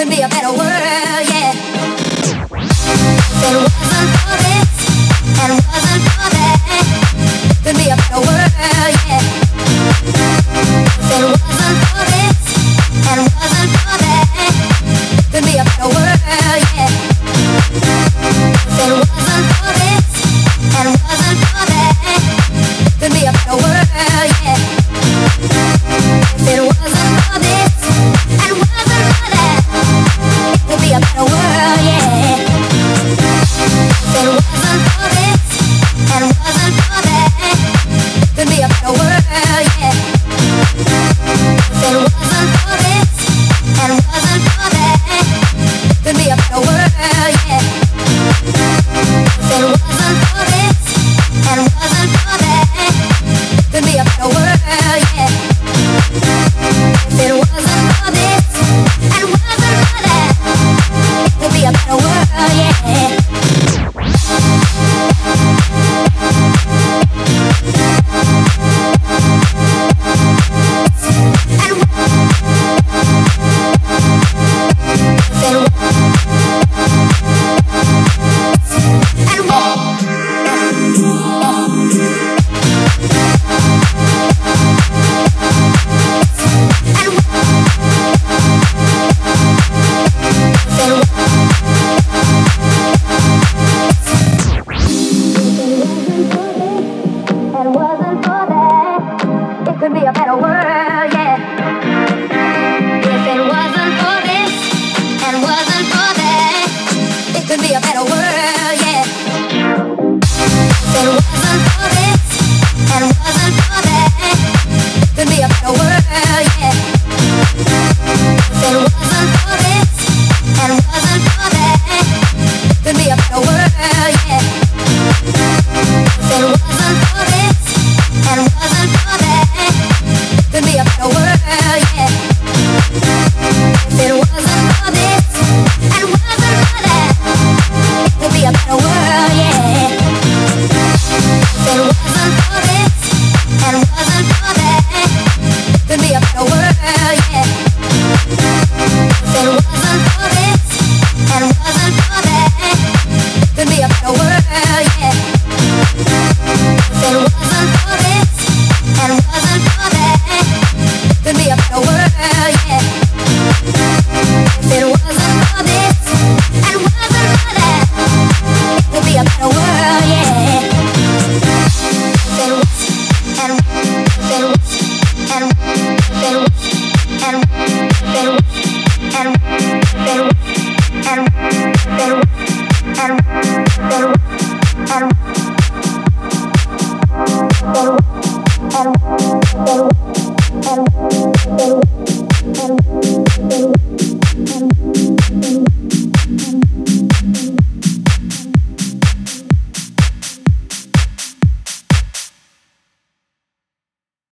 could be a better world, yeah. If it wasn't for this and wasn't for that, could be a better world, yeah. If it wasn't for this and wasn't for that, could be a better world, yeah. If it wasn't for this and wasn't for that, could be a better world, yeah. If it wasn't for this and wasn't for that, it could be a better world, yeah. If it wasn't for this and wasn't for that, could be a better world, yeah. If it wasn't for this and wasn't for that, could be a better world, yeah. If it wasn't for this and wasn't for that, could be a better world, yeah. If it wasn't for this and wasn't for that, it could be a better world, yeah. Could be a better world, yeah. If it wasn't for this and wasn't for that, it could be a better world, yeah. If it wasn't for this and wasn't for that, could be a better world, yeah. If it wasn't for this and wasn't for that, could be a better world, yeah. If it wasn't for this and wasn't for that, could be a better world, yeah. If it wasn't for this and wasn't for that, it could be a better world, yeah. If it wasn't for this and wasn't for that, could be a better world, yeah. If it wasn't for this and wasn't for that, could be a better world, yeah. If it wasn't for this and wasn't for that, could be a better world, yeah. If it wasn't for this and wasn't for that, it could be a better world, yeah. If it was and if it was and if it was and if it was and if it was and if it was and if it was and